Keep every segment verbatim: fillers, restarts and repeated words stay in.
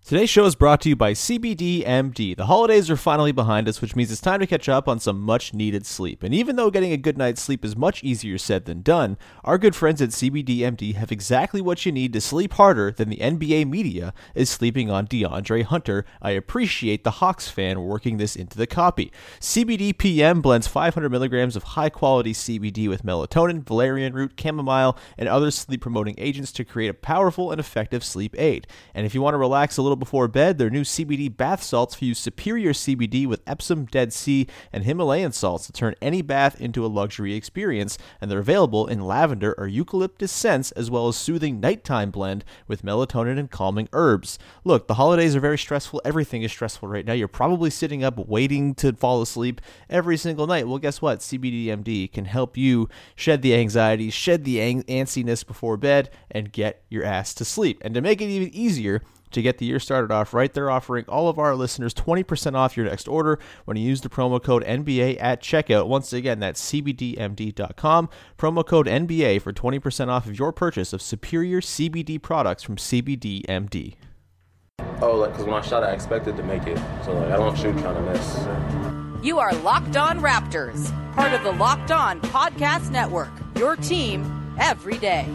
Today's show is brought to you by C B D M D. The holidays are finally behind us, which means it's time to catch up on some much-needed sleep. And even though getting a good night's sleep is much easier said than done, our good friends at C B D M D have exactly what you need to sleep harder than the N B A media is sleeping on DeAndre Hunter. I appreciate the Hawks fan working this into the copy. C B D P M blends five hundred milligrams of high-quality C B D with melatonin, valerian root, chamomile, and other sleep-promoting agents to create a powerful and effective sleep aid. And if you want to relax a little before bed, their new C B D bath salts fuse superior C B D with Epsom, Dead Sea, and Himalayan salts to turn any bath into a luxury experience, and they're available in lavender or eucalyptus scents, as well as soothing nighttime blend with melatonin and calming herbs. Look, the holidays are very stressful. Everything is stressful right now. You're probably sitting up waiting to fall asleep every single night. Well, guess what? C B D M D can help you shed the anxiety, shed the ang- antsiness before bed, and get your ass to sleep. And to make it even easier, to get the year started off right, they're offering all of our listeners twenty percent off your next order when you use the promo code N B A at checkout. Once again, that's C B D M D dot com, promo code N B A for twenty percent off of your purchase of superior C B D products from C B D M D. Oh, like, because when I shot, I expected to make it. So, like, I don't shoot trying to miss. You are Locked On Raptors, part of the Locked On Podcast Network, your team every day.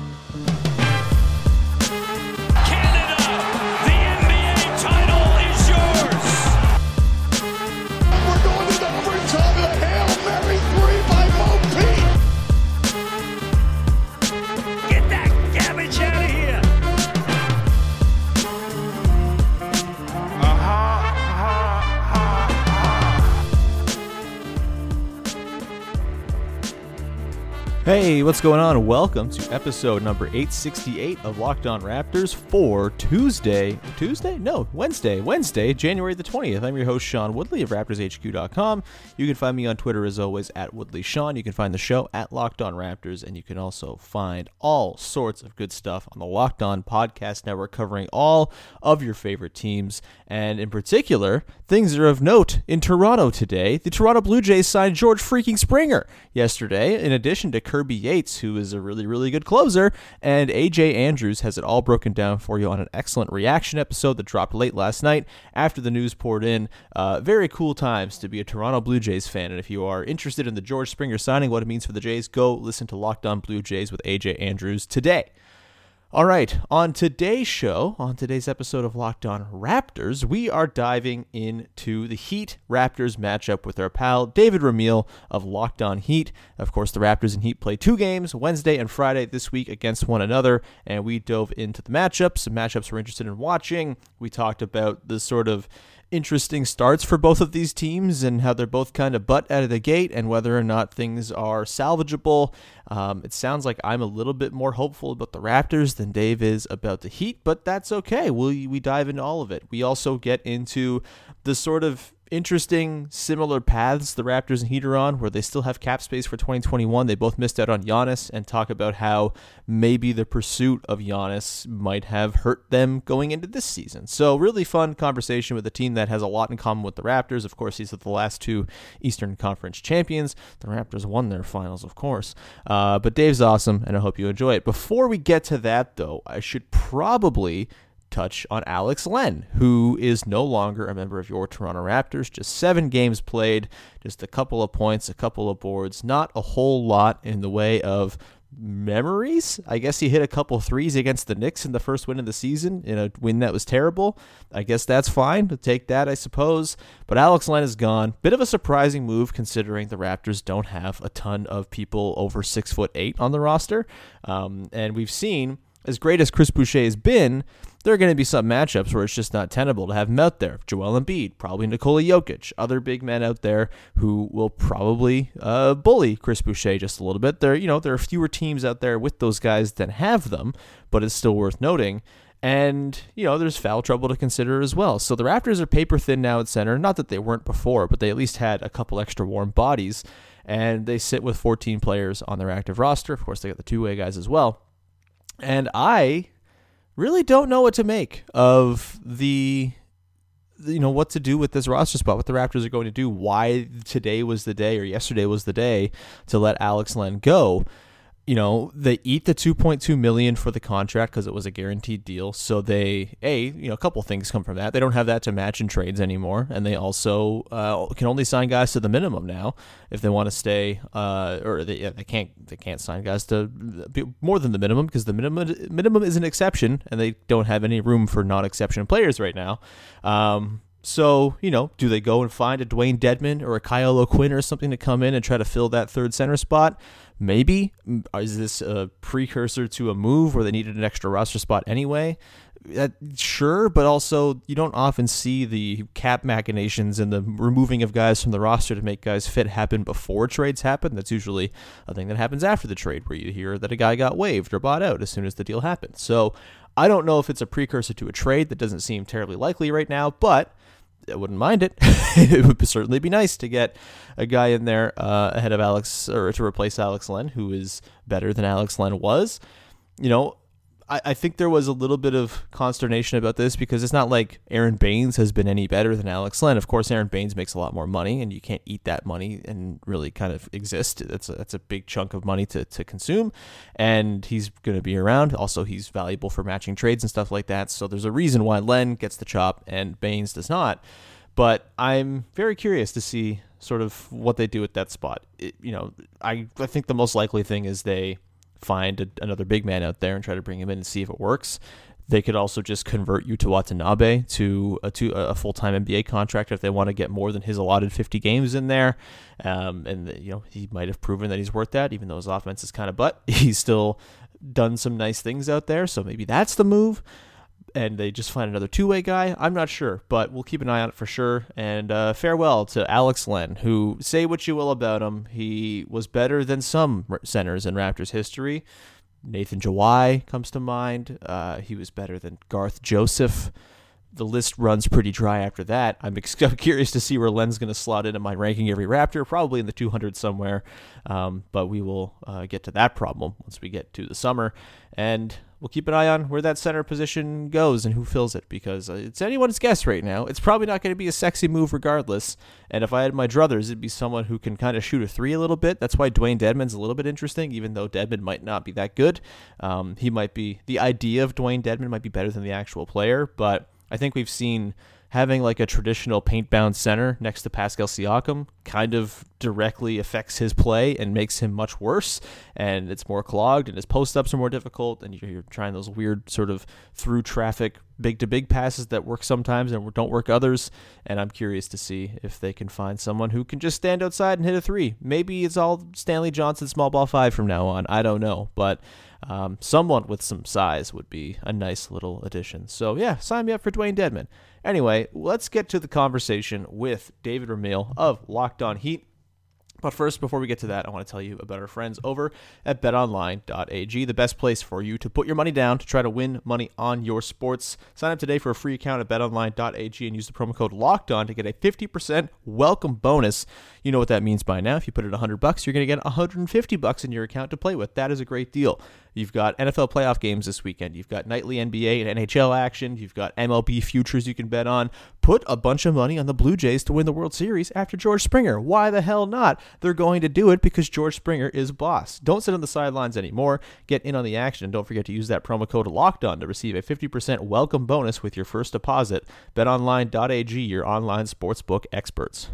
Hey, what's going on? Welcome to episode number eight sixty-eight of Locked On Raptors for Tuesday. Tuesday? No, Wednesday. Wednesday, January the twentieth. I'm your host, Sean Woodley of Raptors H Q dot com. You can find me on Twitter, as always, at WoodleySean. You can find the show at Locked On Raptors, and you can also find all sorts of good stuff on the Locked On Podcast Network covering all of your favorite teams. And in particular, things that are of note in Toronto today. The Toronto Blue Jays signed George freaking Springer yesterday, in addition to Kirby Yates, who is a really, really good closer, and A J Andrews has it all broken down for you on an excellent reaction episode that dropped late last night after the news poured in. Uh, very cool times to be a Toronto Blue Jays fan, and if you are interested in the George Springer signing, what it means for the Jays, go listen to Locked On Blue Jays with A J Andrews today. All right, on today's show, on today's episode of Locked On Raptors, we are diving into the Heat-Raptors matchup with our pal David Ramil of Locked On Heat. Of course, the Raptors and Heat play two games, Wednesday and Friday this week against one another, and we dove into the matchups, some matchups we're interested in watching. We talked about the sort of interesting starts for both of these teams and how they're both kind of butt out of the gate and whether or not things are salvageable. Um, it sounds like I'm a little bit more hopeful about the Raptors than Dave is about the Heat, but that's okay. We we dive into all of it. We also get into the sort of interesting similar paths the Raptors and Heat are on, where they still have cap space for twenty twenty-one. They both missed out on Giannis, and talk about how maybe the pursuit of Giannis might have hurt them going into this season. So really fun conversation with a team that has a lot in common with the Raptors. Of course, these are the last two Eastern Conference champions. The Raptors won their finals, of course. Uh, but Dave's awesome, and I hope you enjoy it. Before we get to that, though, I should probably touch on Alex Len, who is no longer a member of your Toronto Raptors. Just seven games played, just a couple of points, a couple of boards, not a whole lot in the way of memories. I guess he hit a couple threes against the Knicks in the first win of the season, in a win that was terrible. I guess that's fine to take that, I suppose. But Alex Len is gone. Bit of a surprising move considering the Raptors don't have a ton of people over six foot eight on the roster. Um, and we've seen, as great as Chris Boucher has been, there are going to be some matchups where it's just not tenable to have him out there. Joel Embiid, probably Nikola Jokic, other big men out there who will probably uh, bully Chris Boucher just a little bit. There, you know, there are fewer teams out there with those guys than have them, but it's still worth noting. And, you know, there's foul trouble to consider as well. So the Raptors are paper thin now at center. Not that they weren't before, but they at least had a couple extra warm bodies. And they sit with fourteen players on their active roster. Of course, they got the two-way guys as well. And I really don't know what to make of the, you know, what to do with this roster spot, what the Raptors are going to do, why today was the day or yesterday was the day to let Alex Len go. you know, they eat the two point two million dollars for the contract because it was a guaranteed deal. So they, a, you know, a couple things come from that. They don't have that to match in trades anymore, and they also uh, can only sign guys to the minimum now if they want to stay. Uh, or they, yeah, they can't they can't sign guys to be more than the minimum because the minimum minimum is an exception, and they don't have any room for non-exception players right now. Um, So, you know, do they go and find a Dwayne Dedmon or a Kyle O'Quinn or something to come in and try to fill that third center spot? Maybe. Is this a precursor to a move where they needed an extra roster spot anyway? That, sure, but also you don't often see the cap machinations and the removing of guys from the roster to make guys fit happen before trades happen. That's usually a thing that happens after the trade where you hear that a guy got waived or bought out as soon as the deal happens. So I don't know if it's a precursor to a trade. That doesn't seem terribly likely right now, but I wouldn't mind it. It would certainly be nice to get a guy in there uh, ahead of Alex, or to replace Alex Len, who is better than Alex Len was. You know, I, I think there was a little bit of consternation about this because it's not like Aaron Baines has been any better than Alex Len. Of course, Aaron Baines makes a lot more money, and you can't eat that money and really kind of exist. That's a, that's a big chunk of money to, to consume, and he's going to be around. Also, he's valuable for matching trades and stuff like that. So there's a reason why Len gets the chop and Baines does not. But I'm very curious to see sort of what they do at that spot. It, you know, I, I think the most likely thing is they find a, another big man out there and try to bring him in and see if it works. They could also just convert Yuta Watanabe to a, to a full-time N B A contract if they want to get more than his allotted fifty games in there. Um, and, you know, he might have proven that he's worth that, even though his offense is kind of butt. He's still done some nice things out there, so maybe that's the move. And they just find another two-way guy. I'm not sure, but we'll keep an eye on it for sure. And uh, farewell to Alex Len, who, say what you will about him, he was better than some centers in Raptors history. Nathan Jawai comes to mind. Uh, he was better than Garth Joseph. The list runs pretty dry after that. I'm, ex- I'm curious to see where Len's going to slot into my ranking every Raptor, probably in the two hundred somewhere. Um, but we will uh, get to that problem once we get to the summer. And we'll keep an eye on where that center position goes and who fills it, because it's anyone's guess right now. It's probably not going to be a sexy move regardless. And if I had my druthers, it'd be someone who can kind of shoot a three a little bit. That's why Dwayne Dedmon's a little bit interesting, even though Dedmon might not be that good. Um, he might be, the idea of Dwayne Dedmon might be better than the actual player, but I think we've seen having like a traditional paint-bound center next to Pascal Siakam kind of directly affects his play and makes him much worse, and it's more clogged, and his post-ups are more difficult, and you're, you're trying those weird sort of through traffic big-to-big passes that work sometimes and don't work others, and I'm curious to see if they can find someone who can just stand outside and hit a three. Maybe it's all Stanley Johnson small ball five from now on. I don't know, but um, someone with some size would be a nice little addition. So yeah, sign me up for Dwayne Dedmon. Anyway, let's get to the conversation with David Ramil of Locked On Heat. But first, before we get to that, I want to tell you about our friends over at bet online dot a g, the best place for you to put your money down to try to win money on your sports. Sign up today for a free account at bet online dot a g and use the promo code LOCKEDON to get a fifty percent welcome bonus. You know what that means by now. If you put in one hundred bucks, you're going to get one hundred fifty bucks in your account to play with. That is a great deal. You've got N F L playoff games this weekend. You've got nightly N B A and N H L action. You've got M L B futures you can bet on. Put a bunch of money on the Blue Jays to win the World Series after George Springer. Why the hell not? They're going to do it because George Springer is boss. Don't sit on the sidelines anymore. Get in on the action. And don't forget to use that promo code LOCKEDON to receive a fifty percent welcome bonus with your first deposit. bet online dot a g, your online sportsbook experts.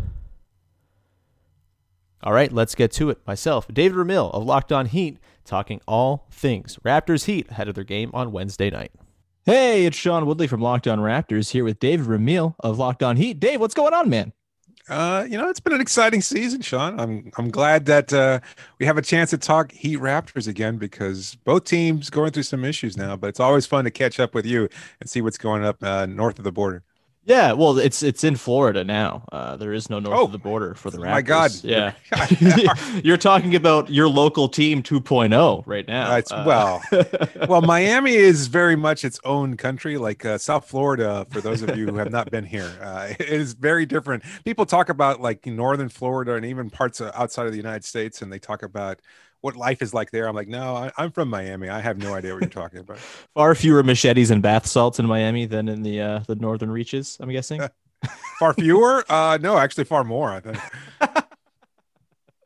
All right, let's get to it. Myself, David Ramil of Locked On Heat, talking all things Raptors Heat ahead of their game on Wednesday night. Hey, it's Sean Woodley from Locked On Raptors here with David Ramil of Locked On Heat. Dave, what's going on, man? Uh, you know, it's been an exciting season, Sean. I'm I'm glad that uh, we have a chance to talk Heat Raptors again, because both teams going through some issues now. But it's always fun to catch up with you and see what's going up uh, north of the border. Yeah, well, it's it's in Florida now. Uh, there is no north oh, of the border for the Raptors. My God. Yeah. You're talking about your local team two point oh right now. Uh, it's, uh, well, well, Miami is very much its own country, like uh, South Florida, for those of you who have not been here. Uh, it is very different. People talk about like northern Florida and even parts of, outside of the United States, and they talk about what life is like there. I'm like, no, I, I'm from Miami. I have no idea what you're talking about. Far fewer machetes and bath salts in Miami than in the uh, the northern reaches, I'm guessing. Far fewer? Uh, no, actually far more, I think.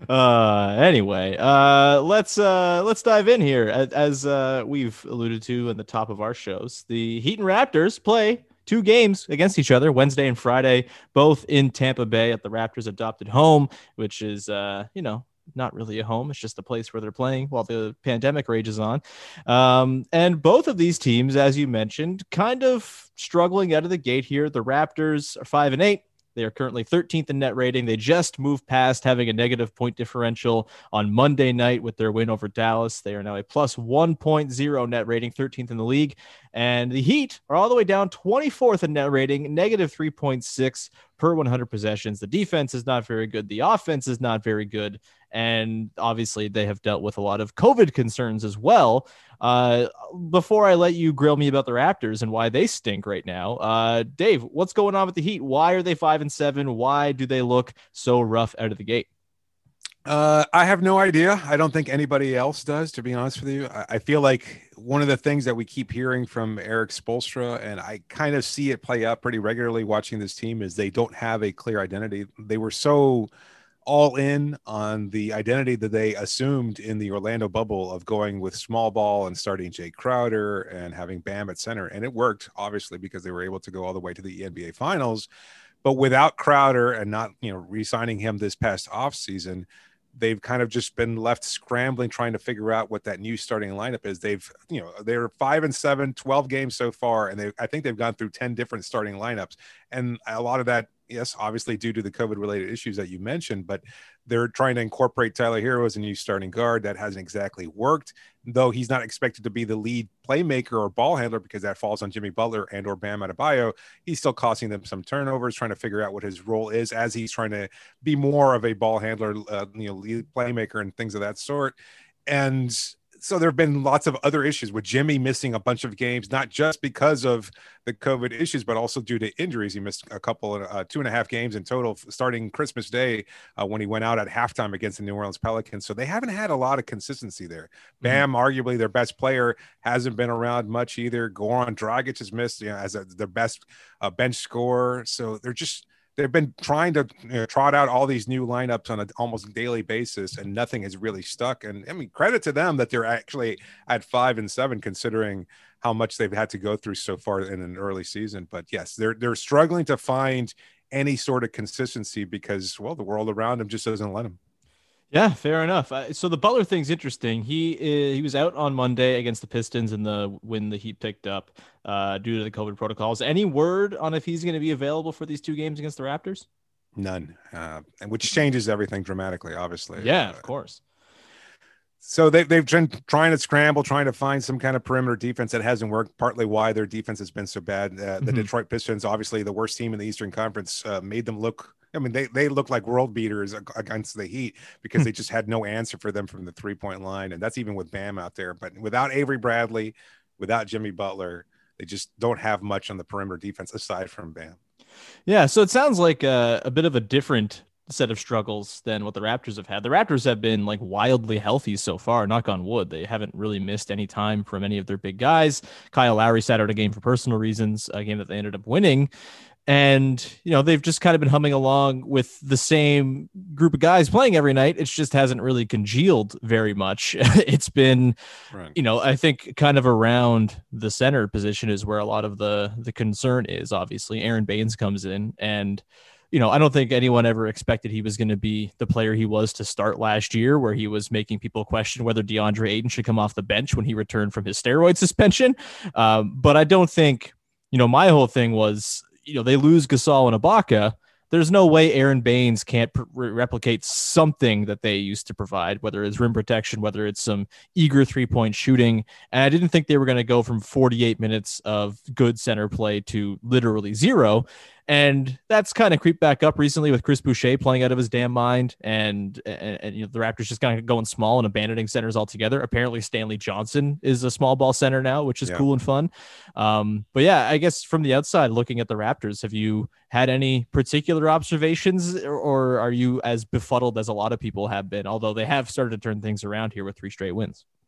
uh, anyway, uh, let's uh, let's dive in here. As, as uh, we've alluded to in the top of our shows, the Heat and Raptors play two games against each other Wednesday and Friday, both in Tampa Bay at the Raptors' adopted home, which is, uh, you know, not really a home. It's just a place where they're playing while the pandemic rages on. Um, and both of these teams, as you mentioned, kind of struggling out of the gate here. The Raptors are five and eight. They are currently thirteenth in net rating. They just moved past having a negative point differential on Monday night with their win over Dallas. They are now a plus one point oh net rating, thirteenth in the league. And the Heat are all the way down twenty-fourth in net rating, negative three point six per one hundred possessions. The defense is not very good. The offense is not very good. And obviously they have dealt with a lot of COVID concerns as well. Uh, before I let you grill me about the Raptors and why they stink right now, uh, Dave, what's going on with the Heat? Why are they five and seven? Why do they look so rough out of the gate? Uh, I have no idea. I don't think anybody else does, to be honest with you. I, I feel like one of the things that we keep hearing from Eric Spoelstra, and I kind of see it play out pretty regularly watching this team, is they don't have a clear identity. They were so all in on the identity that they assumed in the Orlando bubble of going with small ball and starting Jay Crowder and having Bam at center. And it worked, obviously, because they were able to go all the way to the N B A Finals. But without Crowder and not, you know, re-signing him this past offseason, they've kind of just been left scrambling, trying to figure out what that new starting lineup is. They've, you know, they're five and seven, twelve games so far. And they, I think they've gone through ten different starting lineups. And a lot of that, yes, obviously due to the COVID related issues that you mentioned, but they're trying to incorporate Tyler Hero as a new starting guard. That hasn't exactly worked, though he's not expected to be the lead playmaker or ball handler because that falls on Jimmy Butler and or Bam Adebayo. He's still costing them some turnovers, trying to figure out what his role is as he's trying to be more of a ball handler, uh, you know, lead playmaker and things of that sort. And so there have been lots of other issues with Jimmy missing a bunch of games, not just because of the COVID issues, but also due to injuries. He missed a couple of uh, two and a half games in total starting Christmas Day uh, when he went out at halftime against the New Orleans Pelicans. So they haven't had a lot of consistency there. Bam, mm-hmm. arguably their best player, hasn't been around much either. Goran Dragic has missed, you know, as a, their best uh, bench scorer. So they're just, they've been trying to, you know, trot out all these new lineups on an almost daily basis, and nothing has really stuck. And I mean, credit to them that they're actually at five and seven, considering how much they've had to go through so far in an early season. But yes, they're they're struggling to find any sort of consistency because, well, the world around them just doesn't let them. Yeah, fair enough. Uh, so the Butler thing's interesting. He uh, he was out on Monday against the Pistons in the when the Heat picked up uh, due to the COVID protocols. Any word on if he's going to be available for these two games against the Raptors? None, uh, and which changes everything dramatically, obviously. Yeah, uh, of course. So they, they've been trying to scramble, trying to find some kind of perimeter defense that hasn't worked, partly why their defense has been so bad. Uh, the mm-hmm. Detroit Pistons, obviously the worst team in the Eastern Conference, uh, made them look – I mean, they, they look like world beaters against the Heat because they just had no answer for them from the three-point line, and that's even with Bam out there. But without Avery Bradley, without Jimmy Butler, they just don't have much on the perimeter defense aside from Bam. Yeah, so it sounds like a, a bit of a different set of struggles than what the Raptors have had. The Raptors have been like wildly healthy so far, knock on wood. They haven't really missed any time from any of their big guys. Kyle Lowry sat out a game for personal reasons, a game that they ended up winning. And, you know, they've just kind of been humming along with the same group of guys playing every night. It just hasn't really congealed very much. It's been, right. you know, I think kind of around the center position is where a lot of the, the concern is. Obviously, Aaron Baines comes in and, you know, I don't think anyone ever expected he was going to be the player he was to start last year, where he was making people question whether DeAndre Ayton should come off the bench when he returned from his steroid suspension. Um, but I don't think, you know, my whole thing was, you know, they lose Gasol and Ibaka. There's no way Aaron Baines can't pr- replicate something that they used to provide, whether it's rim protection, whether it's some eager three-point shooting. And I didn't think they were going to go from forty-eight minutes of good center play to literally zero. And that's kind of creeped back up recently with Chris Boucher playing out of his damn mind. And, and, and you know, the Raptors just kind of going small and abandoning centers altogether. Apparently Stanley Johnson is a small ball center now, which is yeah. cool and fun. Um, but yeah, I guess from the outside looking at the Raptors, have you had any particular observations, or, or are you as befuddled as a lot of people have been, although they have started to turn things around here with three straight wins?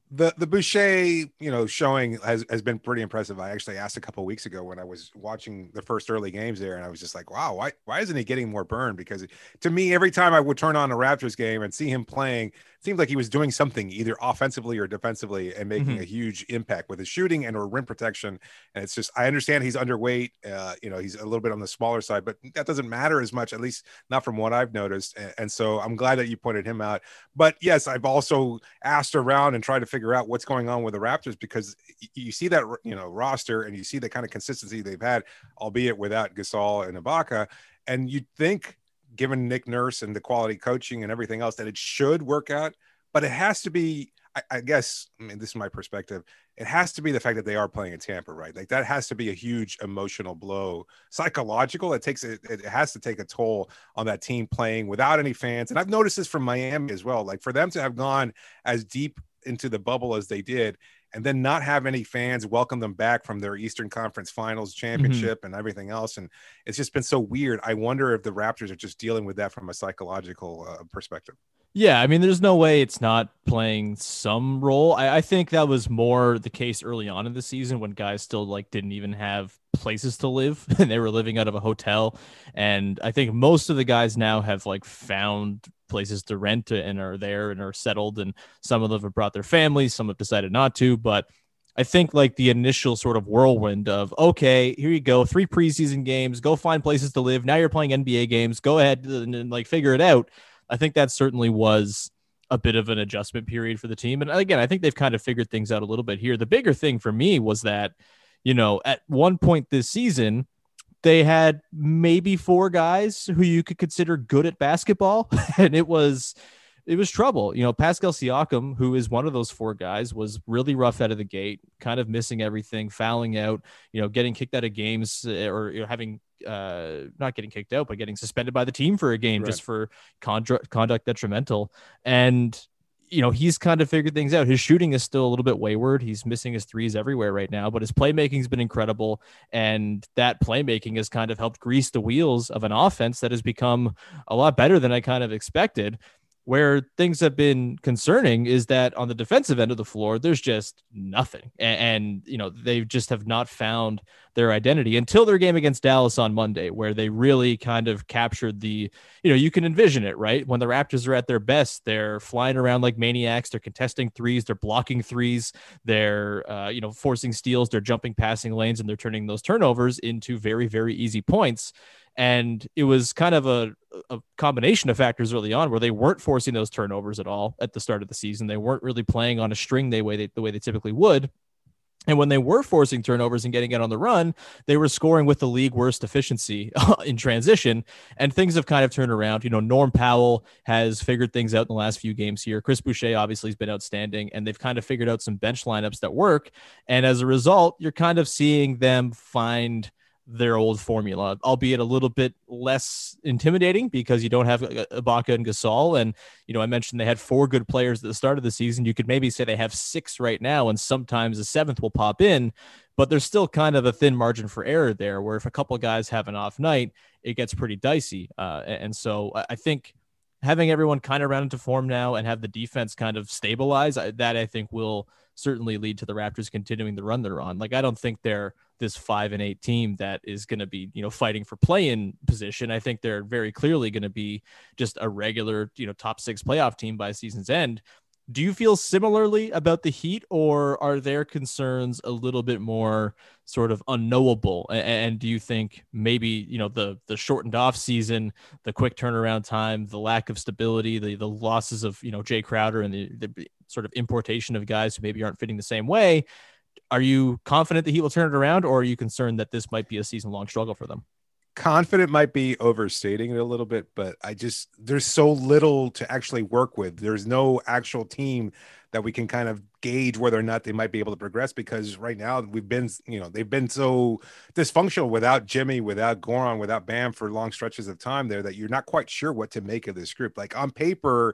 The the Boucher, you know, showing has, has been pretty impressive. I actually asked a couple of weeks ago when I was watching the first early games there, and I was just like, wow, why why isn't he getting more burn? Because to me, every time I would turn on a Raptors game and see him playing, it seemed like he was doing something either offensively or defensively and making Mhm. a huge impact with his shooting and or rim protection. And it's just, I understand he's underweight, uh, you know, he's a little bit on the smaller side, but that doesn't matter as much, at least not from what I've noticed. And, and so I'm glad that you pointed him out. But yes, I've also asked around and tried to figure out what's going on with the Raptors, because you see that, you know, roster and you see the kind of consistency they've had, albeit without Gasol and Ibaka. And you'd think, given Nick Nurse and the quality coaching and everything else, that it should work out, but it has to be, I, I guess, I mean, this is my perspective. It has to be the fact that they are playing in Tampa, right? Like that has to be a huge emotional blow, psychological. It takes, it, it has to take a toll on that team playing without any fans. And I've noticed this from Miami as well. Like for them to have gone as deep into the bubble as they did, and then not have any fans welcome them back from their Eastern Conference Finals championship mm-hmm. and everything else. And it's just been so weird. I wonder if the Raptors are just dealing with that from a psychological uh, perspective. Yeah, I mean, there's no way it's not playing some role. I, I think that was more the case early on in the season when guys still like didn't even have places to live and they were living out of a hotel. And I think most of the guys now have like found places to rent and are there and are settled. And some of them have brought their families, some have decided not to. But I think like the initial sort of whirlwind of, okay, here you go, three preseason games, go find places to live. Now you're playing N B A games. Go ahead and, and like figure it out. I think that certainly was a bit of an adjustment period for the team. And again, I think they've kind of figured things out a little bit here. The bigger thing for me was that, you know, at one point this season, they had maybe four guys who you could consider good at basketball. And it was, it was trouble. You know, Pascal Siakam, who is one of those four guys, was really rough out of the gate, kind of missing everything, fouling out, you know, getting kicked out of games or you know, having uh, not getting kicked out, but getting suspended by the team for a game right. just for conduct, conduct detrimental. And, you know, he's kind of figured things out. His shooting is still a little bit wayward. He's missing his threes everywhere right now, but his playmaking has been incredible. And that playmaking has kind of helped grease the wheels of an offense that has become a lot better than I kind of expected. Where things have been concerning is that on the defensive end of the floor, there's just nothing. And, and, you know, they just have not found their identity until their game against Dallas on Monday, where they really kind of captured the, you know, you can envision it, right? When the Raptors are at their best, they're flying around like maniacs. They're contesting threes. They're blocking threes. They're, uh, you know, forcing steals. They're jumping passing lanes, and they're turning those turnovers into very, very easy points. And it was kind of a, a combination of factors early on where they weren't forcing those turnovers at all at the start of the season. They weren't really playing on a string they way they, the way they typically would. And when they were forcing turnovers and getting it on the run, they were scoring with the league worst efficiency in transition. And things have kind of turned around. You know, Norm Powell has figured things out in the last few games here. Chris Boucher obviously has been outstanding, and they've kind of figured out some bench lineups that work. And as a result, you're kind of seeing them find their old formula, albeit a little bit less intimidating because you don't have Ibaka and Gasol. And, you know, I mentioned they had four good players at the start of the season. You could maybe say they have six right now, and sometimes a seventh will pop in, but there's still kind of a thin margin for error there, where if a couple of guys have an off night, it gets pretty dicey. Uh, and so I think having everyone kind of round into form now and have the defense kind of stabilize, that I think will certainly lead to the Raptors continuing the run they're on. Like, I don't think they're this five and eight team that is going to be, you know, fighting for play-in position. I think they're very clearly going to be just a regular, you know, top six playoff team by season's end. Do you feel similarly about the Heat, or are their concerns a little bit more sort of unknowable? And, and do you think maybe, you know, the the shortened off season, the quick turnaround time, the lack of stability, the the losses of, you know, Jay Crowder and the, the sort of importation of guys who maybe aren't fitting the same way, are you confident that he will turn it around, or are you concerned that this might be a season-long struggle for them? Confident might be overstating it a little bit, but I just, there's so little to actually work with. There's no actual team that we can kind of gauge whether or not they might be able to progress, because right now we've been, you know, they've been so dysfunctional without Jimmy, without Goran, without Bam for long stretches of time there, that you're not quite sure what to make of this group. Like on paper,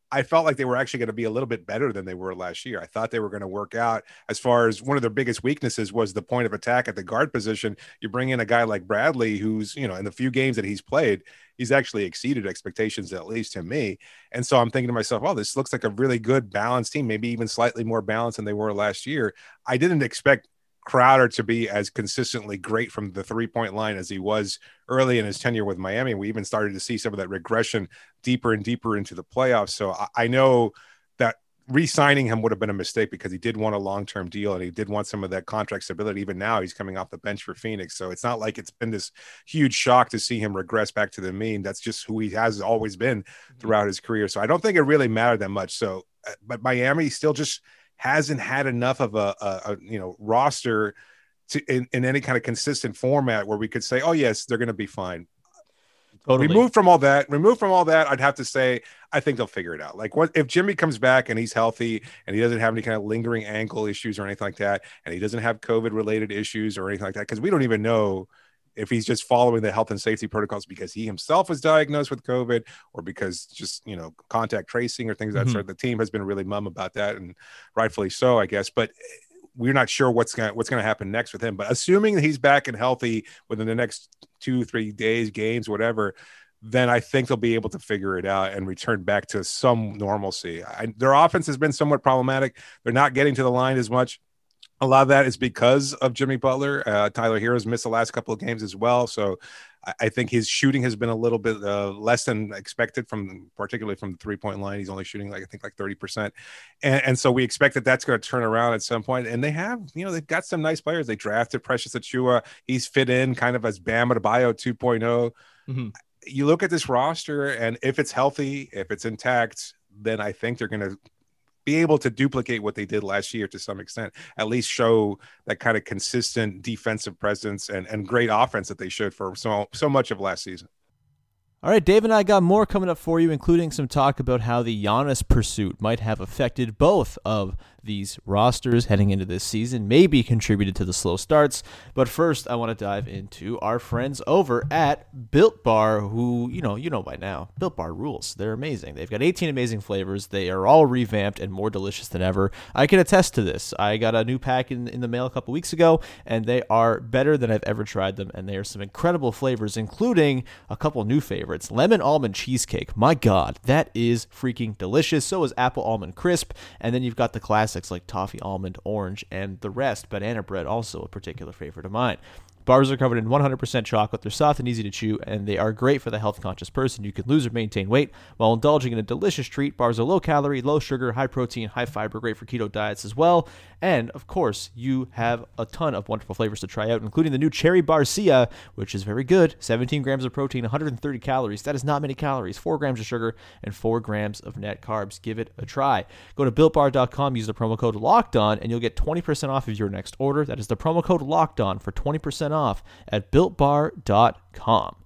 I felt like they were actually going to be a little bit better than they were last year. I thought they were going to work out. As far as one of their biggest weaknesses was the point of attack at the guard position. You bring in a guy like Bradley, who's, you know, in the few games that he's played, he's actually exceeded expectations, at least to me. And so I'm thinking to myself, oh, this looks like a really good balanced team, maybe even slightly more balanced than they were last year. I didn't expect Crowder to be as consistently great from the three-point line as he was early in his tenure with Miami. We even started to see some of that regression deeper and deeper into the playoffs. So I, I know that re-signing him would have been a mistake because he did want a long-term deal and he did want some of that contract stability. Even now he's coming off the bench for Phoenix. So it's not like it's been this huge shock to see him regress back to the mean. That's just who he has always been throughout his career. So I don't think it really mattered that much. So, but Miami still just hasn't had enough of a, a, a you know, roster to in, in any kind of consistent format where we could say, oh yes, they're going to be fine. Totally. Removed from all that, removed from all that, I'd have to say, I think they'll figure it out. Like what if Jimmy comes back and he's healthy and he doesn't have any kind of lingering ankle issues or anything like that, and he doesn't have COVID related issues or anything like that, because we don't even know if he's just following the health and safety protocols because he himself was diagnosed with COVID or because just, you know, contact tracing or things of that mm-hmm. sort. The team has been really mum about that, and rightfully so, I guess. But we're not sure what's going what's going to happen next with him. But assuming that he's back and healthy within the next two, three days, games, whatever, then I think they'll be able to figure it out and return back to some normalcy. I, their offense has been somewhat problematic. They're not getting to the line as much. A lot of that is because of Jimmy Butler. Uh, Tyler Hero's missed the last couple of games as well. So I, I think his shooting has been a little bit uh, less than expected, from particularly from the three-point line. He's only shooting like, I think like thirty percent. And, and so we expect that that's going to turn around at some point. And they have, you know, they've got some nice players. They drafted Precious Achiuwa. He's fit in kind of as Bam Adebayo two point oh. Mm-hmm. You look at this roster, and if it's healthy, if it's intact, then I think they're going to be able to duplicate what they did last year to some extent, at least show that kind of consistent defensive presence and, and great offense that they showed for so, so much of last season. All right, Dave and I got more coming up for you, including some talk about how the Giannis pursuit might have affected both of these rosters heading into this season, maybe contributed to the slow starts. But first, I want to dive into our friends over at Built Bar, who, you know, you know by now, Built Bar rules. They're amazing. They've got eighteen amazing flavors. They are all revamped and more delicious than ever. I can attest to this. I got a new pack in, in the mail a couple weeks ago, and they are better than I've ever tried them, and they are some incredible flavors, including a couple new favorites. Lemon almond cheesecake. My God, that is freaking delicious. So is apple almond crisp, and then you've got the classics like toffee almond orange and the rest. Banana bread, also a particular favorite of mine. Bars are covered in one hundred percent chocolate. They're soft and easy to chew, and they are great for the health-conscious person. You can lose or maintain weight while indulging in a delicious treat. Bars are low-calorie, low-sugar, high-protein, high-fiber, great for keto diets as well. And, of course, you have a ton of wonderful flavors to try out, including the new Cherry Barcia, which is very good. seventeen grams of protein, one hundred thirty calories. That is not many calories. four grams of sugar and four grams of net carbs. Give it a try. Go to built bar dot com, use the promo code LOCKEDON, and you'll get twenty percent off of your next order. That is the promo code LOCKEDON for twenty percent off at built bar dot com.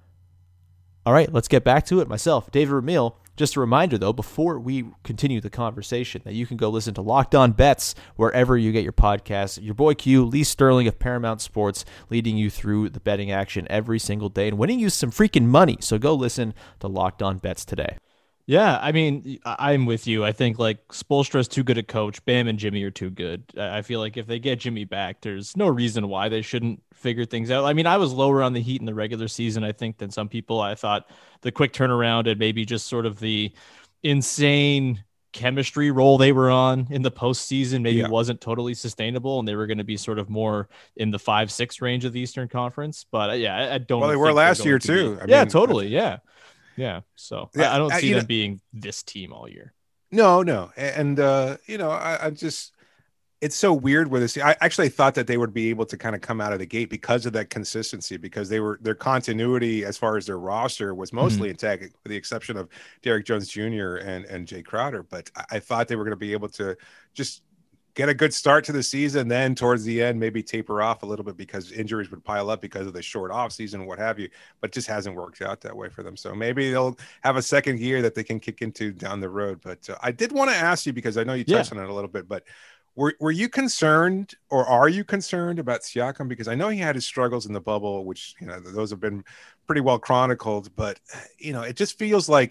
All right, let's get back to it. Myself, David Ramil. Just a reminder, though, before we continue the conversation, that you can go listen to Locked On Bets wherever you get your podcasts. Your boy Q, Lee Sterling of Paramount Sports, leading you through the betting action every single day and winning you some freaking money. So go listen to Locked On Bets today. Yeah, I mean, I'm with you. I think like Spoelstra's too good a coach. Bam and Jimmy are too good. I feel like if they get Jimmy back, there's no reason why they shouldn't figure things out. I mean, I was lower on the Heat in the regular season, I think, than some people. I thought the quick turnaround and maybe just sort of the insane chemistry role they were on in the postseason maybe yeah. wasn't totally sustainable, and they were going to be sort of more in the five six range of the Eastern Conference. But uh, yeah, I, I don't. Well, they were last year to too. I yeah, mean, totally. Yeah. Yeah, so yeah, I, I don't see them know, being this team all year. No, no, and uh, you know, I, I just it's so weird with this. I actually thought that they would be able to kind of come out of the gate because of that consistency, because they were their continuity as far as their roster was mostly mm-hmm. intact, with the exception of Derrick Jones Junior and and Jay Crowder. But I, I thought they were going to be able to just get a good start to the season, then towards the end maybe taper off a little bit because injuries would pile up because of the short off season, what have you. But it just hasn't worked out that way for them. So maybe they'll have a second gear that they can kick into down the road. But uh, I did want to ask you, because I know you touched yeah. on it a little bit, but were were you concerned, or are you concerned about Siakam? Because I know he had his struggles in the bubble, which, you know, those have been pretty well chronicled, but you know, it just feels like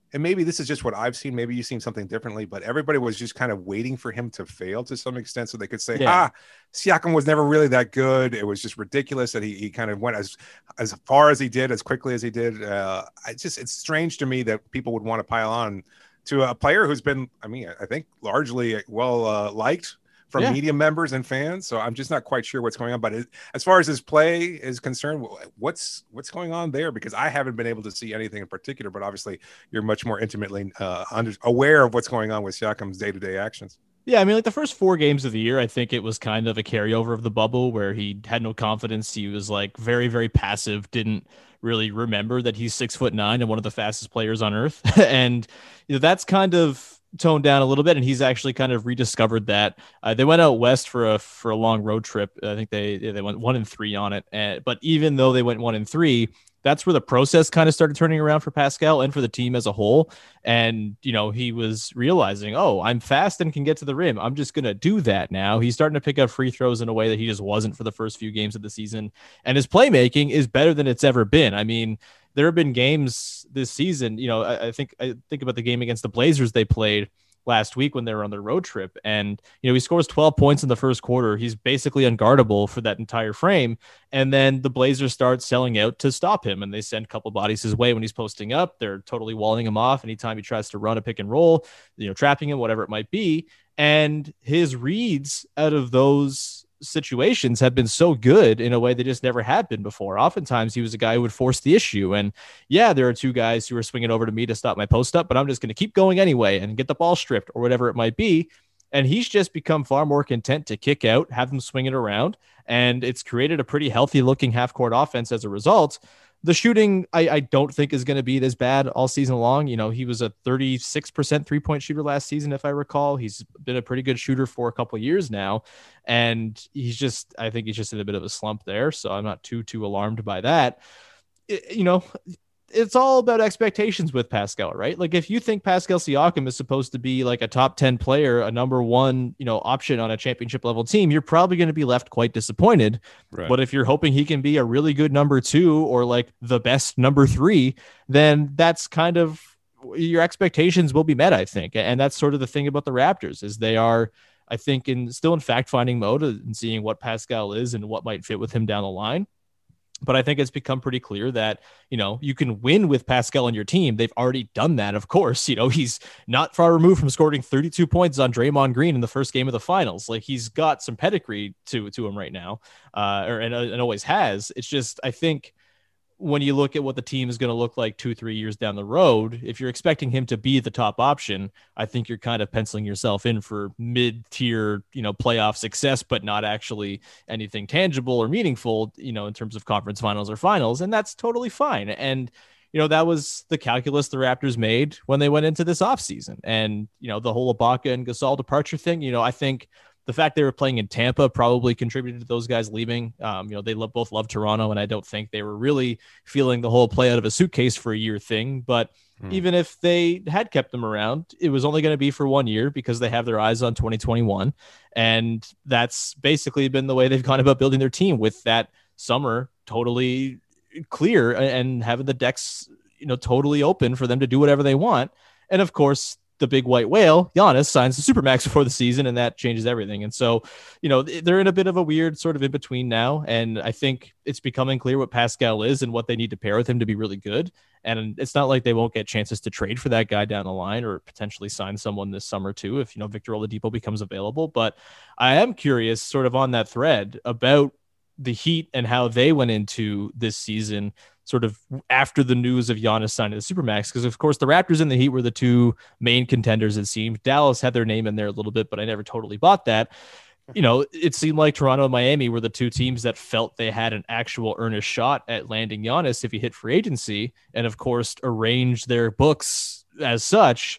and maybe this is just what I've seen, maybe you've seen something differently, but everybody was just kind of waiting for him to fail to some extent so they could say, Yeah. ah, Siakam was never really that good. It was just ridiculous that he, he kind of went as as far as he did, as quickly as he did. Uh, I just it's strange to me that people would want to pile on to a player who's been, I mean, I think largely well uh, liked from Yeah. media members and fans. So I'm just not quite sure what's going on. But it, as far as his play is concerned, what's what's going on there? Because I haven't been able to see anything in particular. But obviously, you're much more intimately uh, under, aware of what's going on with Siakam's day-to-day actions. Yeah, I mean, like the first four games of the year, I think it was kind of a carryover of the bubble where he had no confidence. He was like very, very passive, didn't really remember that he's six foot nine and one of the fastest players on earth. And you know, that's kind of toned down a little bit, and he's actually kind of rediscovered that. Uh, they went out west for a for a long road trip. I think they they went one and three on it. And, but even though they went one and three, that's where the process kind of started turning around for Pascal and for the team as a whole. And, you know, he was realizing, oh, I'm fast and can get to the rim. I'm just going to do that now. He's starting to pick up free throws in a way that he just wasn't for the first few games of the season. And his playmaking is better than it's ever been. I mean, there have been games this season, you know, I, I think I think about the game against the Blazers they played last week when they were on their road trip. And, you know, he scores twelve points in the first quarter. He's basically unguardable for that entire frame. And then the Blazers start selling out to stop him. And they send a couple bodies his way when he's posting up. They're totally walling him off anytime he tries to run a pick and roll, you know, trapping him, whatever it might be. And his reads out of those situations have been so good in a way they just never had been before. Oftentimes he was a guy who would force the issue. And yeah, there are two guys who are swinging over to me to stop my post up, but I'm just going to keep going anyway and get the ball stripped or whatever it might be. And he's just become far more content to kick out, have them swing it around. And it's created a pretty healthy looking half court offense as a result. The shooting, I, I don't think is going to be this bad all season long. You know, he was a thirty-six percent three-point shooter last season, if I recall. He's been a pretty good shooter for a couple of years now. And he's just, I think he's just in a bit of a slump there. So I'm not too, too alarmed by that. It, you know, it's all about expectations with Pascal, right? Like if you think Pascal Siakam is supposed to be like a top ten player, a number one, you know, option on a championship level team, you're probably going to be left quite disappointed. Right. But if you're hoping he can be a really good number two or like the best number three, then that's kind of your expectations will be met, I think. And that's sort of the thing about the Raptors is they are, I think, in still in fact finding mode and seeing what Pascal is and what might fit with him down the line. But I think it's become pretty clear that, you know, you can win with Pascal on your team. They've already done that, of course. You know, he's not far removed from scoring thirty-two points on Draymond Green in the first game of the finals. Like he's got some pedigree to to him right now, uh, or and, and always has. It's just, I think, when you look at what the team is going to look like two, three years down the road, if you're expecting him to be the top option, I think you're kind of penciling yourself in for mid-tier, you know, playoff success, but not actually anything tangible or meaningful, you know, in terms of conference finals or finals. And that's totally fine. And, you know, that was the calculus the Raptors made when they went into this offseason. And, you know, the whole Ibaka and Gasol departure thing, you know, I think the fact they were playing in Tampa probably contributed to those guys leaving. Um, you know, they lo- both love Toronto, and I don't think they were really feeling the whole play out of a suitcase for a year thing. But hmm. even if they had kept them around, it was only going to be for one year because they have their eyes on twenty twenty-one. And that's basically been the way they've gone about building their team, with that summer totally clear and having the decks, you know, totally open for them to do whatever they want. And of course, the big white whale, Giannis, signs the Supermax before the season, and that changes everything. And so, you know, they're in a bit of a weird sort of in between now. And I think it's becoming clear what Pascal is and what they need to pair with him to be really good. And it's not like they won't get chances to trade for that guy down the line or potentially sign someone this summer too, if, you know, Victor Oladipo becomes available. But I am curious sort of on that thread about the Heat and how they went into this season sort of after the news of Giannis signing the Supermax, because of course the Raptors and the Heat were the two main contenders, it seemed. Dallas had their name in there a little bit, but I never totally bought that. You know, it seemed like Toronto and Miami were the two teams that felt they had an actual earnest shot at landing Giannis if he hit free agency, and of course arranged their books as such.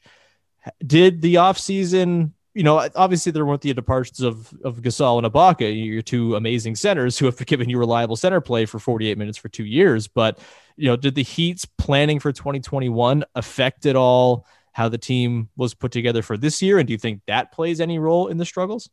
Did the offseason, you know, obviously there weren't the departures of, of Gasol and Ibaka, your two amazing centers who have given you reliable center play for forty-eight minutes for two years. But, you know, did the Heat's planning for twenty twenty-one affect at all how the team was put together for this year? And do you think that plays any role in the struggles?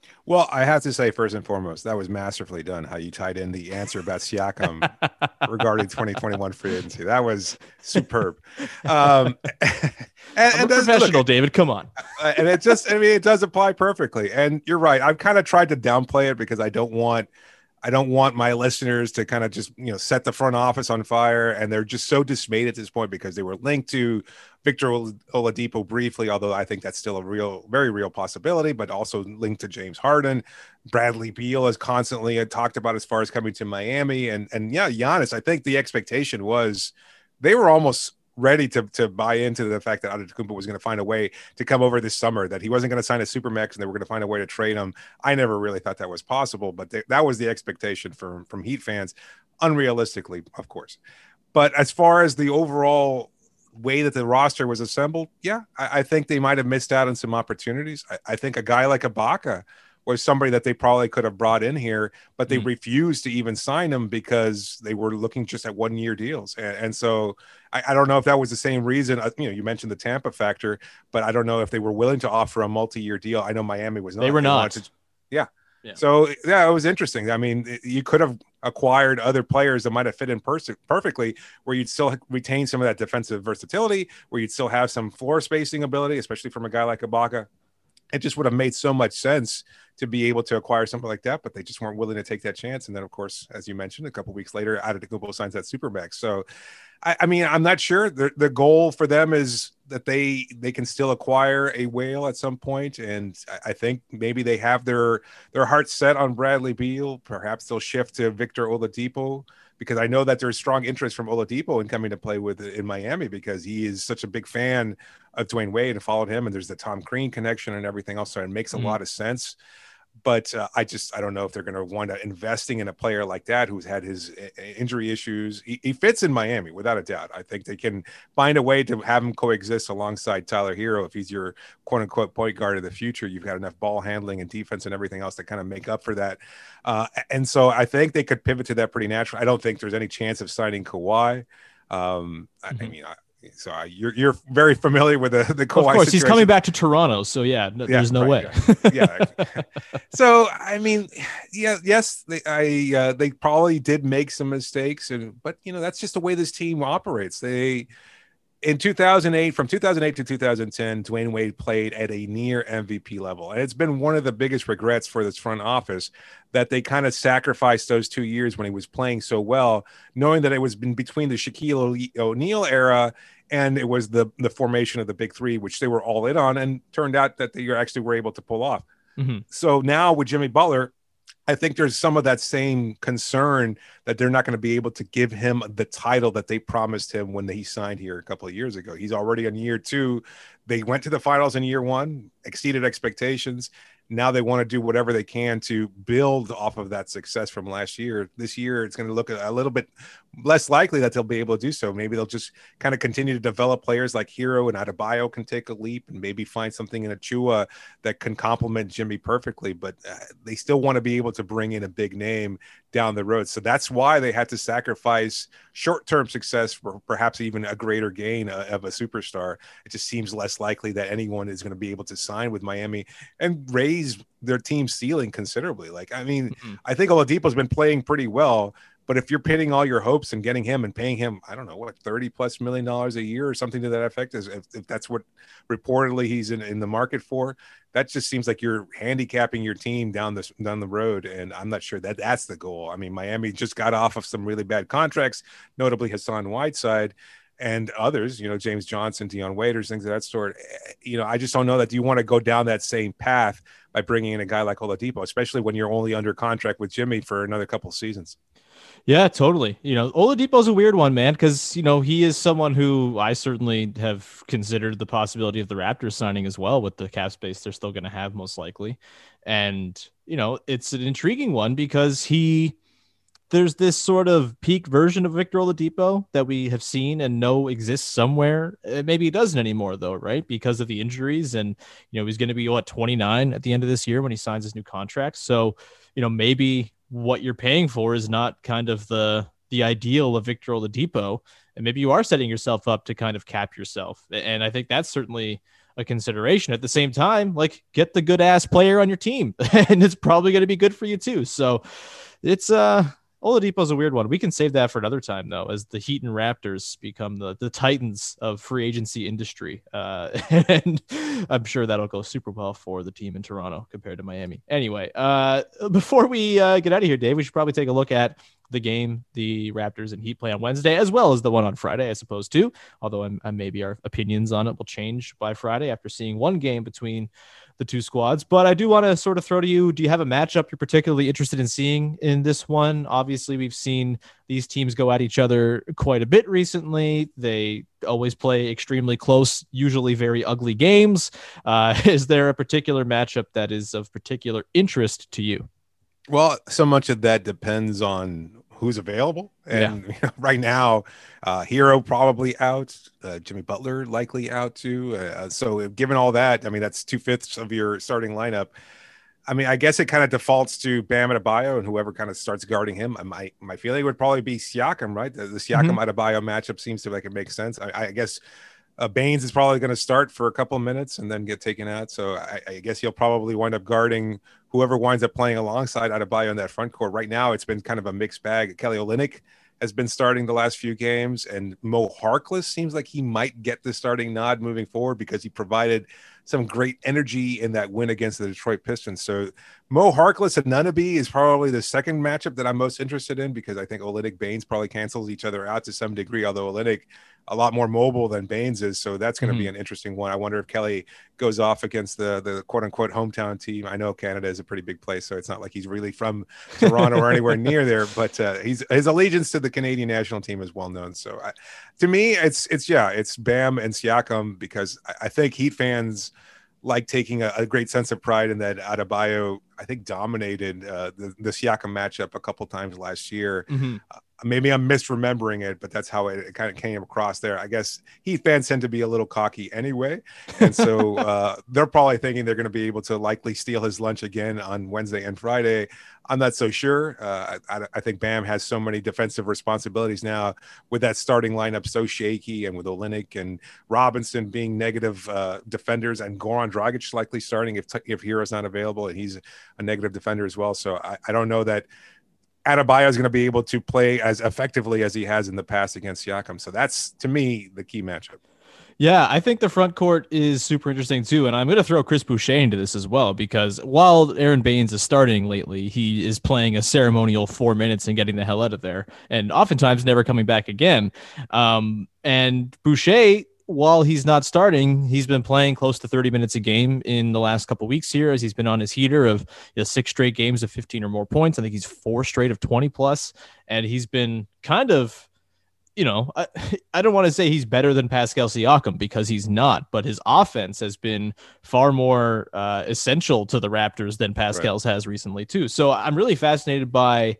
Well, I have to say, first and foremost, that was masterfully done. How you tied in the answer about Siakam regarding twenty twenty-one free agency. That was superb. Um, and, I'm and a does, professional, look, David. Come on. uh, and it just, I mean, it does apply perfectly. And you're right. I've kind of tried to downplay it because I don't want, I don't want my listeners to kind of just, you know, set the front office on fire. And they're just so dismayed at this point because they were linked to Victor Oladipo briefly, although I think that's still a real, very real possibility, but also linked to James Harden. Bradley Beal is constantly talked about as far as coming to Miami. And, and yeah, Giannis, I think the expectation was they were almost ready to, to buy into the fact that Antetokounmpo was going to find a way to come over this summer, that he wasn't going to sign a supermax and they were going to find a way to trade him. I never really thought that was possible, but th- that was the expectation from, from Heat fans, unrealistically, of course. But as far as the overall way that the roster was assembled, yeah, I, I think they might have missed out on some opportunities. I, I think a guy like Ibaka was somebody that they probably could have brought in here, but they mm. refused to even sign him because they were looking just at one year deals. And, and so I, I don't know if that was the same reason. Uh, you know, you mentioned the Tampa factor, but I don't know if they were willing to offer a multi-year deal. I know Miami was not. They were they not. To, yeah. yeah. So yeah, it was interesting. I mean, you could have acquired other players that might have fit in pers- perfectly, where you'd still retain some of that defensive versatility, where you'd still have some floor spacing ability, especially from a guy like Ibaka. It just would have made so much sense to be able to acquire something like that, but they just weren't willing to take that chance. And then, of course, as you mentioned, a couple of weeks later, Antetokounmpo signs that supermax. So, I, I mean, I'm not sure. The, the goal for them is that they they can still acquire a whale at some point, and I, I think maybe they have their their hearts set on Bradley Beal. Perhaps they'll shift to Victor Oladipo, because I know that there's strong interest from Oladipo in coming to play with in Miami because he is such a big fan of Dwayne Wade and followed him. And there's the Tom Crean connection and everything else. So it makes a mm-hmm. lot of sense. But uh, I just, I don't know if they're going to wind up investing in a player like that who's had his uh, injury issues. He, he fits in Miami without a doubt. I think they can find a way to have him coexist alongside Tyler Hero. If he's your quote unquote point guard of the future, you've got enough ball handling and defense and everything else to kind of make up for that. Uh, and so I think they could pivot to that pretty naturally. I don't think there's any chance of signing Kawhi. Um, mm-hmm. I, I mean, I, So uh, you're you're very familiar with the the Kawhi Of course, situation. He's coming back to Toronto, so yeah, no, yeah there's no right, way. Yeah. yeah. So I mean, yeah, yes, they I uh, they probably did make some mistakes, and but you know that's just the way this team operates. They in two thousand eight, from two thousand eight to two thousand ten, Dwayne Wade played at a near M V P level, and it's been one of the biggest regrets for this front office that they kind of sacrificed those two years when he was playing so well, knowing that it was been between the Shaquille O'Neal era and it was the the formation of the big three, which they were all in on, and turned out that they actually were able to pull off. Mm-hmm. So now with Jimmy Butler, I think there's some of that same concern that they're not going to be able to give him the title that they promised him when he signed here a couple of years ago. He's already in year two. They went to the finals in year one, exceeded expectations. Now they want to do whatever they can to build off of that success from last year. This year, it's going to look a little bit less likely that they'll be able to do so. Maybe they'll just kind of continue to develop players like Hero and Adebayo can take a leap, and maybe find something in Achua that can complement Jimmy perfectly. But uh, they still want to be able to bring in a big name down the road. So that's why they had to sacrifice short-term success for perhaps even a greater gain uh, of a superstar. It just seems less likely that anyone is going to be able to sign with Miami and raise their team ceiling considerably. Like, I mean, mm-hmm. I think Oladipo's been playing pretty well, but if you're pinning all your hopes and getting him and paying him, I don't know, what, thirty plus million dollars a year or something to that effect, is if, if that's what reportedly he's in, in the market for, that just seems like you're handicapping your team down this down the road. And I'm not sure that that's the goal. I mean, Miami just got off of some really bad contracts, notably Hassan Whiteside and others, you know, James Johnson, Dion Waiters, things of that sort. You know, I just don't know that you want to go down that same path by bringing in a guy like Oladipo, especially when you're only under contract with Jimmy for another couple of seasons. Yeah, totally. You know, Oladipo's a weird one, man, because, you know, he is someone who I certainly have considered the possibility of the Raptors signing as well with the cap space they're still going to have most likely. And, you know, it's an intriguing one because he, there's this sort of peak version of Victor Oladipo that we have seen and know exists somewhere. Maybe he doesn't anymore though, right? Because of the injuries, and, you know, he's going to be what, twenty-nine at the end of this year when he signs his new contract. So, you know, maybe what you're paying for is not kind of the the ideal of Victor Oladipo, and maybe you are setting yourself up to kind of cap yourself. And I think that's certainly a consideration. At the same time, like, get the good ass player on your team, and it's probably going to be good for you too. So it's uh Oladipo's a weird one. We can save that for another time, though, as the Heat and Raptors become the, the titans of free agency industry. Uh, and I'm sure that'll go super well for the team in Toronto compared to Miami. Anyway, uh, before we uh, get out of here, Dave, we should probably take a look at the game the Raptors and Heat play on Wednesday, as well as the one on Friday, I suppose, too. Although I'm, I'm maybe our opinions on it will change by Friday after seeing one game between the two squads. But I do want to sort of throw to you, do you have a matchup you're particularly interested in seeing in this one? Obviously, we've seen these teams go at each other quite a bit recently. They always play extremely close, usually very ugly games. Uh, is there a particular matchup that is of particular interest to you? Well, so much of that depends on who's available. And Yeah. you know, right now, uh, Hero probably out, uh, Jimmy Butler likely out too. Uh, so given all that, I mean, that's two fifths of your starting lineup. I mean, I guess it kind of defaults to Bam Adebayo and whoever kind of starts guarding him. My my feeling would probably be Siakam, right? The, the Siakam Mm-hmm. Adebayo matchup seems to like it makes sense. I, I guess uh, Baines is probably going to start for a couple of minutes and then get taken out. So I, I guess he'll probably wind up guarding whoever winds up playing alongside Adebayo in that front court. Right now, it's been kind of a mixed bag. Kelly Olynyk has been starting the last few games, and Mo Harkless seems like he might get the starting nod moving forward because he provided some great energy in that win against the Detroit Pistons. So Mo Harkless and Nunaby is probably the second matchup that I'm most interested in, because I think Olynyk Baines probably cancels each other out to some degree, although Olynyk a lot more mobile than Baines is. So that's going to Mm-hmm. be an interesting one. I wonder if Kelly goes off against the, the quote unquote hometown team. I know Canada is a pretty big place, so it's not like he's really from Toronto or anywhere near there, but uh, he's, his allegiance to the Canadian national team is well known. So I, to me, it's, it's, yeah, it's Bam and Siakam, because I, I think Heat fans like taking a, a great sense of pride in that Adebayo, I think, dominated uh, the, the Siakam matchup a couple times last year. Mm-hmm. Uh, maybe I'm misremembering it, but that's how it, it kind of came across there. I guess Heat fans tend to be a little cocky anyway. And so uh, they're probably thinking they're going to be able to likely steal his lunch again on Wednesday and Friday. I'm not so sure. Uh, I, I think Bam has so many defensive responsibilities now with that starting lineup so shaky, and with Olynyk and Robinson being negative uh, defenders, and Goran Dragic likely starting if if Hero's not available, and he's a negative defender as well. So I, I don't know that Adebayo is going to be able to play as effectively as he has in the past against Siakam. So that's, to me, the key matchup. Yeah, I think the front court is super interesting too. And I'm going to throw Chris Boucher into this as well, because while Aaron Baines is starting lately, he is playing a ceremonial four minutes and getting the hell out of there, and oftentimes never coming back again. Um, and Boucher, while he's not starting, he's been playing close to thirty minutes a game in the last couple of weeks here, as he's been on his heater of you know, six straight games of fifteen or more points. I think he's four straight of twenty plus, and he's been kind of, you know, I, I don't want to say he's better than Pascal Siakam, because he's not, but his offense has been far more uh, essential to the Raptors than Pascal's right. has recently too. So I'm really fascinated by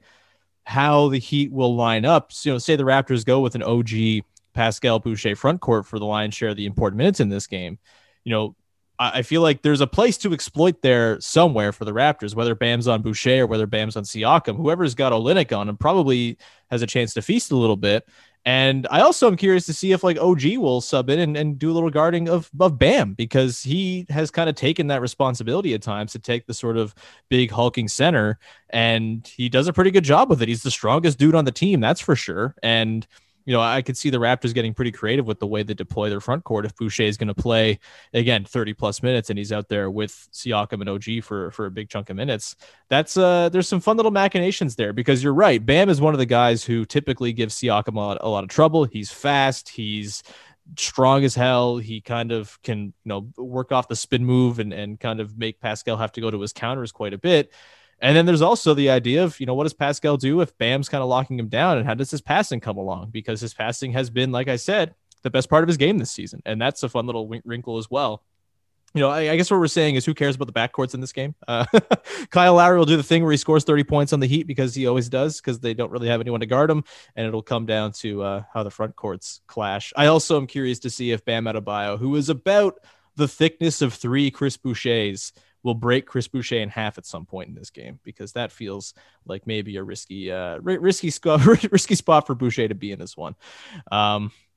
how the Heat will line up. So, you know, say the Raptors go with an O G Pascal Boucher front court for the lion's share of the important minutes in this game. You know, I feel like there's a place to exploit there somewhere for the Raptors, whether Bam's on Boucher or whether Bam's on Siakam. Whoever's got Olynyk on him probably has a chance to feast a little bit. And I also am curious to see if like O G will sub in and, and do a little guarding of, of Bam, because he has kind of taken that responsibility at times to take the sort of big hulking center, and he does a pretty good job with it. He's the strongest dude on the team, that's for sure. And you know, I could see the Raptors getting pretty creative with the way they deploy their front court if Boucher is going to play, again, thirty plus minutes, and he's out there with Siakam and O G for, for a big chunk of minutes. That's uh, there's some fun little machinations there, because you're right. Bam is one of the guys who typically gives Siakam a lot, a lot of trouble. He's fast. He's strong as hell. He kind of can, you know, work off the spin move and, and kind of make Pascal have to go to his counters quite a bit. And then there's also the idea of, you know, what does Pascal do if Bam's kind of locking him down, and how does his passing come along? Because his passing has been, like I said, the best part of his game this season. And that's a fun little wrinkle as well. You know, I, I guess what we're saying is, who cares about the backcourts in this game? Uh, Kyle Lowry will do the thing where he scores thirty points on the Heat, because he always does, because they don't really have anyone to guard him. And it'll come down to uh, how the front courts clash. I also am curious to see if Bam Adebayo, who is about the thickness of three Chris Bouchers, will break Chris Boucher in half at some point in this game, because that feels like maybe a risky, uh, risky, sc- risky spot for Boucher to be in this one. Um,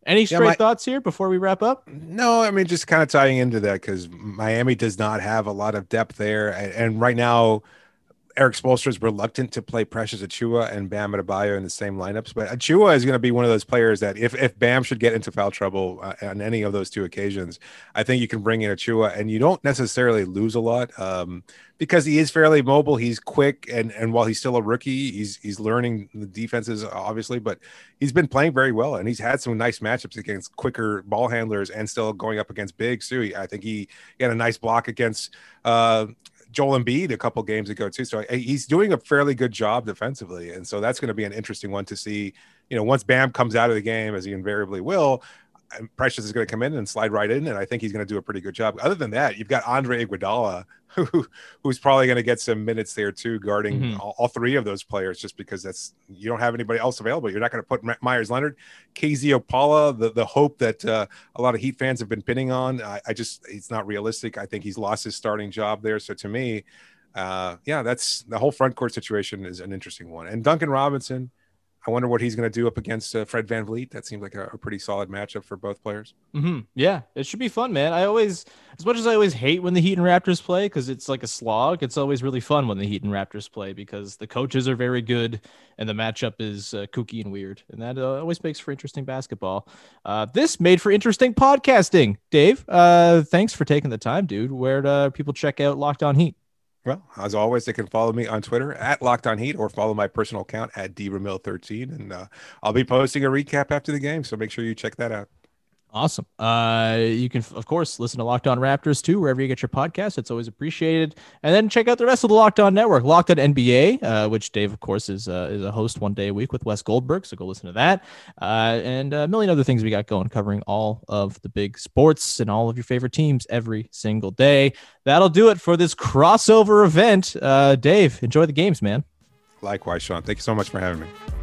Any straight yeah, my, thoughts here before we wrap up? No, I mean, just kind of tying into that because Miami does not have a lot of depth there. And, and right now, Eric Spoelstra is reluctant to play Precious Achiuwa and Bam Adebayo in the same lineups. But Achiuwa is going to be one of those players that if, if Bam should get into foul trouble uh, on any of those two occasions, I think you can bring in Achiuwa and you don't necessarily lose a lot um, because he is fairly mobile. He's quick. And, and while he's still a rookie, he's, he's learning the defenses, obviously, but he's been playing very well. And he's had some nice matchups against quicker ball handlers and still going up against bigs too. I think he, he had a nice block against uh, Joel Embiid a couple games ago too. So he's doing a fairly good job defensively. And so that's going to be an interesting one to see, you know, once Bam comes out of the game, as he invariably will, Precious is going to come in and slide right in. And I think he's going to do a pretty good job. Other than that, you've got Andre Iguodala, who, who's probably going to get some minutes there too, guarding mm-hmm. all, all three of those players, just because that's, you don't have anybody else available. You're not going to put Myers Leonard, K Z Opala, the, the hope that uh, a lot of Heat fans have been pinning on. I, I just, it's not realistic. I think he's lost his starting job there. So to me, uh, yeah, that's the whole front court situation is an interesting one. And Duncan Robinson, I wonder what he's going to do up against uh, Fred VanVleet. That seems like a, a pretty solid matchup for both players. Mm-hmm. Yeah, it should be fun, man. I always, as much as I always hate when the Heat and Raptors play because it's like a slog, it's always really fun when the Heat and Raptors play because the coaches are very good and the matchup is uh, kooky and weird. And that uh, always makes for interesting basketball. Uh, this made for interesting podcasting. Dave, uh, thanks for taking the time, dude. Where do people check out Locked On Heat? Well, as always, they can follow me on Twitter at Locked On Heat or follow my personal account at D Ramil thirteen. And uh, I'll be posting a recap after the game. So make sure you check that out. Awesome. Uh, you can, of course, listen to Locked On Raptors too, wherever you get your podcast. It's always appreciated. And then check out the rest of the Locked On Network, Locked On N B A, uh, which Dave, of course, is uh, is a host one day a week with Wes Goldberg. So go listen to that. Uh, and a million other things we got going, covering all of the big sports and all of your favorite teams every single day. That'll do it for this crossover event. Uh, Dave, enjoy the games, man. Likewise, Sean. Thank you so much for having me.